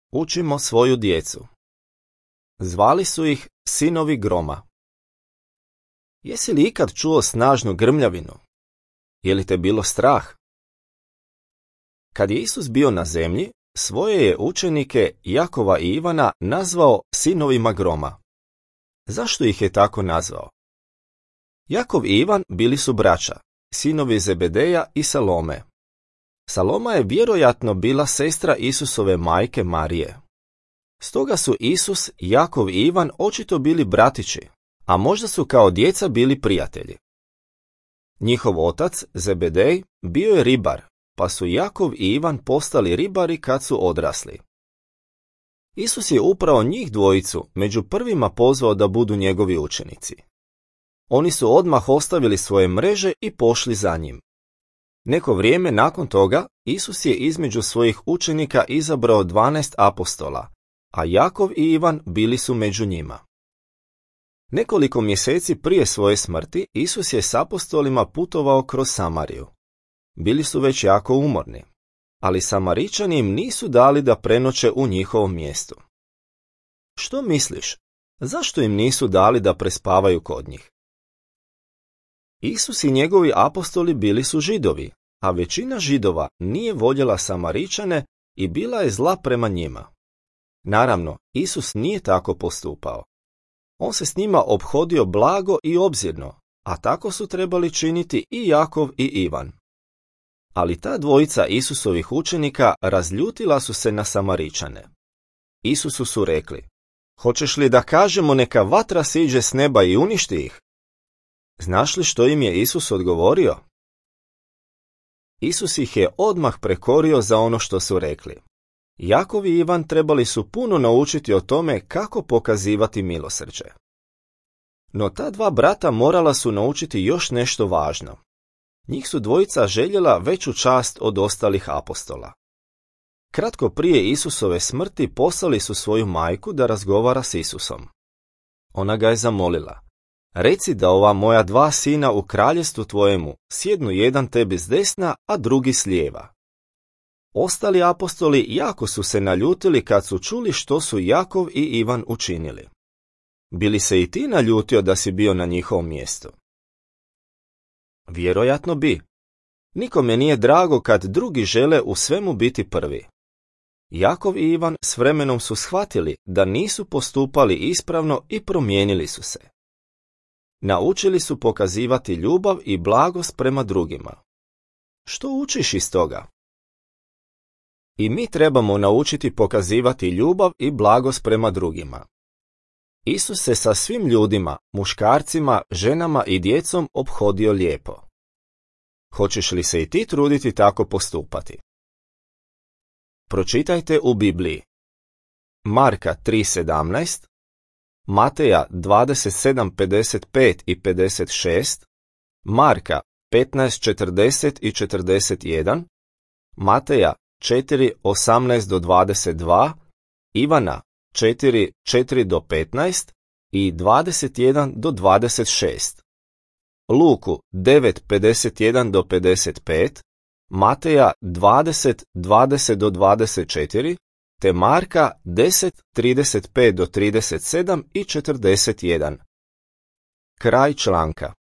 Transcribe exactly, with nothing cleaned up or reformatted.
učimo svoju djecu. Zvali su ih sinovi groma. Jesi li ikad čuo snažnu grmljavinu? Je li te bilo strah? Kad je Isus bio na zemlji, svoje je učenike Jakova i Ivana nazvao sinovima groma. Zašto ih je tako nazvao? Jakov i Ivan bili su braća, sinovi Zebedeja i Salome. Saloma je vjerojatno bila sestra Isusove majke Marije. Stoga su Isus, Jakov i Ivan očito bili bratići, a možda su kao djeca bili prijatelji. Njihov otac, Zebedej, bio je ribar, pa su Jakov i Ivan postali ribari kad su odrasli. Isus je upravo njih dvojicu među prvima pozvao da budu njegovi učenici. Oni su odmah ostavili svoje mreže i pošli za njim. Neko vrijeme nakon toga Isus je između svojih učenika izabrao dvanaest apostola, a Jakov i Ivan bili su među njima. Nekoliko mjeseci prije svoje smrti Isus je s apostolima putovao kroz Samariju. Bili su već jako umorni, ali Samaričani im nisu dali da prenoće u njihovom mjestu. Što misliš, zašto im nisu dali da prespavaju kod njih? Isus i njegovi apostoli bili su Židovi, a većina Židova nije voljela Samaričane i bila je zla prema njima. Naravno, Isus nije tako postupao. On se s njima ophodio blago i obzirno, a tako su trebali činiti i Jakov i Ivan. Ali ta dvojica Isusovih učenika razljutila su se na Samaričane. Isusu su rekli: "Hoćeš li da kažemo neka vatra siđe s neba i uništi ih?" Znaš li što im je Isus odgovorio? Isus ih je odmah prekorio za ono što su rekli. Jakov i Ivan trebali su puno naučiti o tome kako pokazivati milosrđe. No ta dva brata morala su naučiti još nešto važno. Njih su dvojica željela veću čast od ostalih apostola. Kratko prije Isusove smrti poslali su svoju majku da razgovara s Isusom. Ona ga je zamolila: "Reci da ova moja dva sina u kraljestvu tvojemu sjednu jedan tebi s desna, a drugi s lijeva." Ostali apostoli jako su se naljutili kad su čuli što su Jakov i Ivan učinili. Bili se i ti naljutio da si bio na njihovom mjestu? Vjerojatno bi. Nikome nije drago kad drugi žele u svemu biti prvi. Jakov i Ivan s vremenom su shvatili da nisu postupali ispravno i promijenili su se. Naučili su pokazivati ljubav i blagost prema drugima. Što učiš iz toga? I mi trebamo naučiti pokazivati ljubav i blagost prema drugima. Isus se sa svim ljudima, muškarcima, ženama i djecom ophodio lijepo. Hoćeš li se i ti truditi tako postupati? Pročitajte u Bibliji Marka tri sedamnaest, Mateja dvadeset sedam pedeset pet i pedeset šest, Marka petnaest četrdeset i četrdeset jedan, Mateja četiri osamnaest do dvadeset dva, Ivana četiri četiri do petnaest i dvadeset jedan do dvadeset šest, Luku devet pedeset jedan do pedeset pet, Mateja dvadeset dvadeset do dvadeset četiri, te Marka deset trideset pet do trideset sedam i četrdeset jedan. Kraj članka.